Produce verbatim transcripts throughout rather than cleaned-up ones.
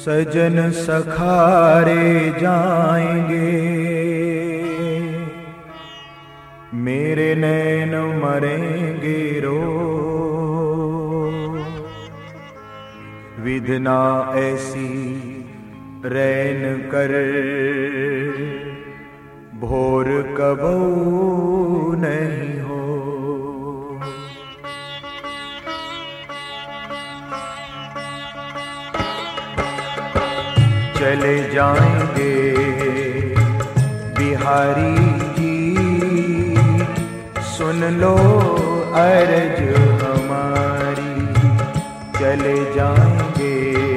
सजन सखारे जाएंगे, मेरे नैन मरेंगे रो। विधना ऐसी रैन कर, भोर कबू नहीं हो। चले जाएंगे बिहारी जी, सुन लो अर्ज हमारी। चले जाएंगे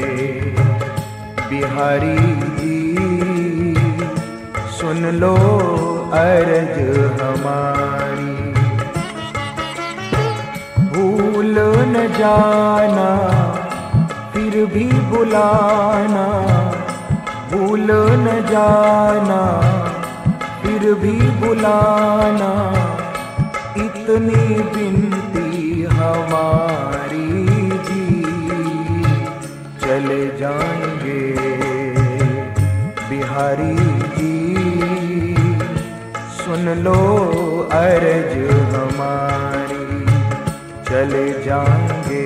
बिहारी जी, सुन लो अर्ज हमारी। भूल न जाना फिर भी बुलाना, भूल न जाना फिर भी बुलाना। इतनी विनती हमारी जी, चले जाएंगे बिहारी जी, सुन लो अर्ज हमारी। चले जाएंगे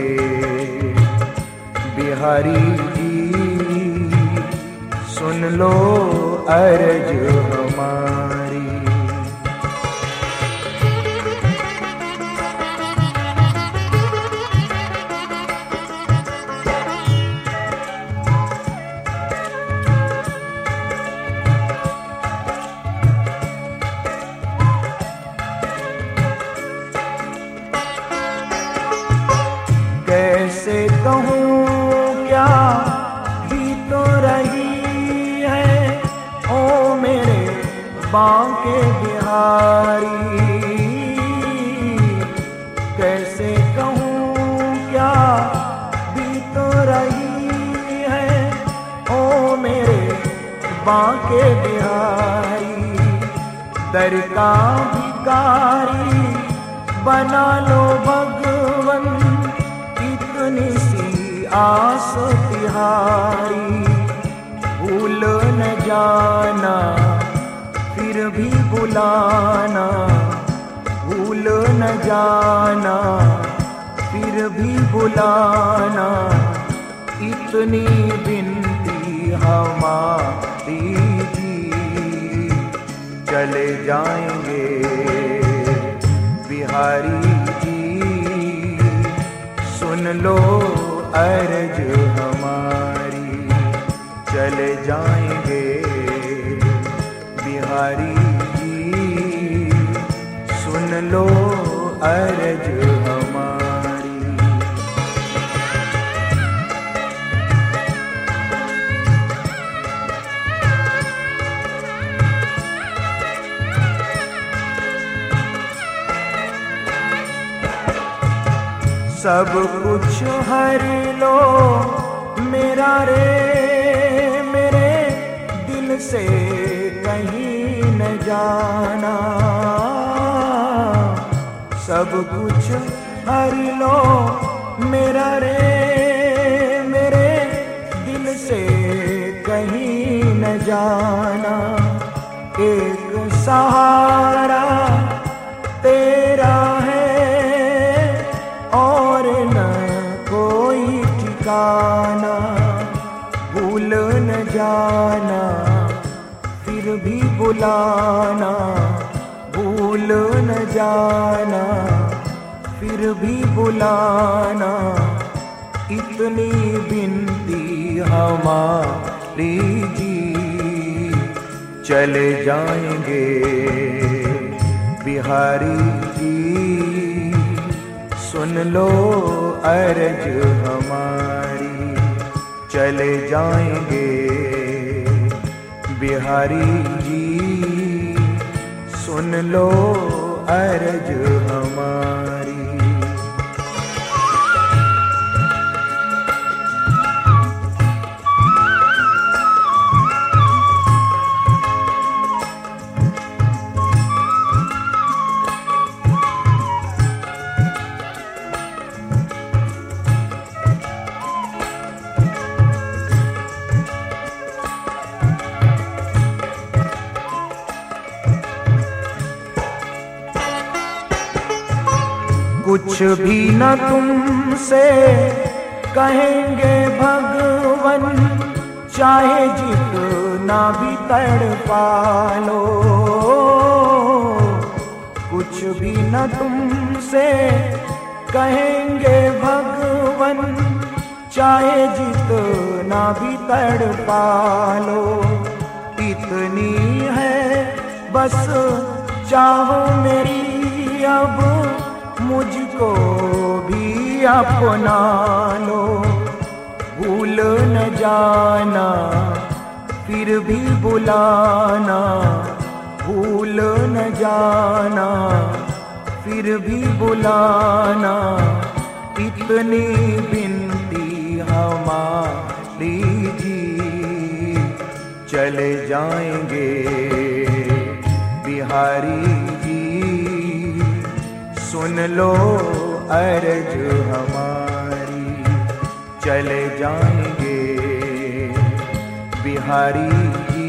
बिहारी जी, सुन लो अर्ज हमारी। कैसे कहूँ क्या भी तो रही है, ओ मेरे बांके बिहारी। कैसे कहूँ क्या भी तो रही है, ओ मेरे बांके बिहारी। दर का भिखारी बना लो भगवन, इतनी सी आस तिहारी। भूल न जाना फिर भी बुलाना, भूल न जाना फिर भी बुलाना। इतनी विनती हमारी जी, चले जाएंगे बिहारी जी, सुन लो अर्ज हमारी। चले जाएंगे बिहारी जी, सुन लो अर्ज हमारी। सब कुछ हर लो मेरा रे, मेरे दिल से कहीं न जाना। सब कुछ हर लो मेरा रे, मेरे दिल से कहीं न जाना। एक सहारा तेरा है और न कोई ठिकाना। भूल न जाना फिर भी बुलाना, भूल न जाना फिर भी बुलाना। इतनी विनती हमारी जी, चले जाएंगे बिहारी जी, सुन लो अर्ज हमारी। चले जाएंगे बिहारी जी, सुन लो अर्ज हमारी। कुछ भी न तुमसे कहेंगे भगवन, चाहे जितना भी तड़पा लो। कुछ भी न तुमसे कहेंगे भगवन, चाहे जितना भी तड़पा लो। इतनी है बस चाहो मेरी, अब मुझको भी अपना लो। भूल न जाना फिर भी बुलाना, भूल न जाना फिर भी बुलाना। इतनी बिनती हमारी जी, चले जाएंगे बिहारी जी। सुन लो अर्ज हमारी, चले जाएंगे बिहारी जी।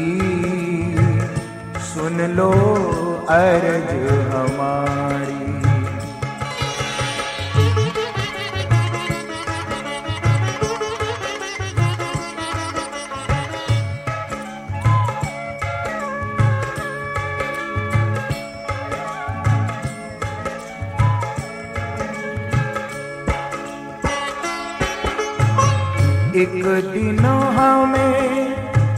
सुन लो अर्ज हमारी। एक दिन हमें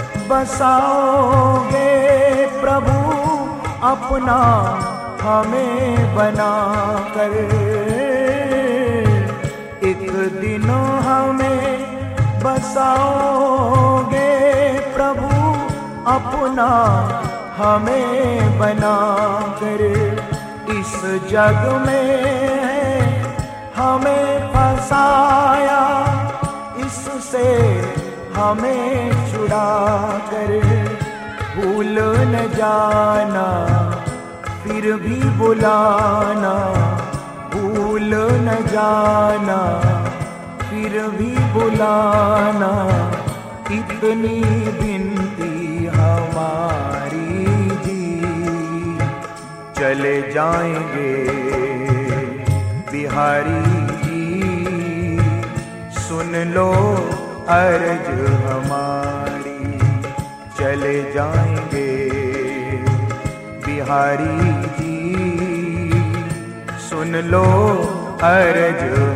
बसाओगे प्रभु, अपना हमें बना कर। एक दिन हमें बसाओगे प्रभु, अपना हमें बना कर। इस जग में है हमें फंसाया, इससे हमें छुड़ा कर। भूल न जाना फिर भी बुलाना, भूल न जाना फिर भी बुलाना। इतनी बिनती हमारी जी, चले जाएंगे बिहारी जी। सुन लो अर्ज हमारी, चले जाएंगे बिहारी जी। सुन लो अर्ज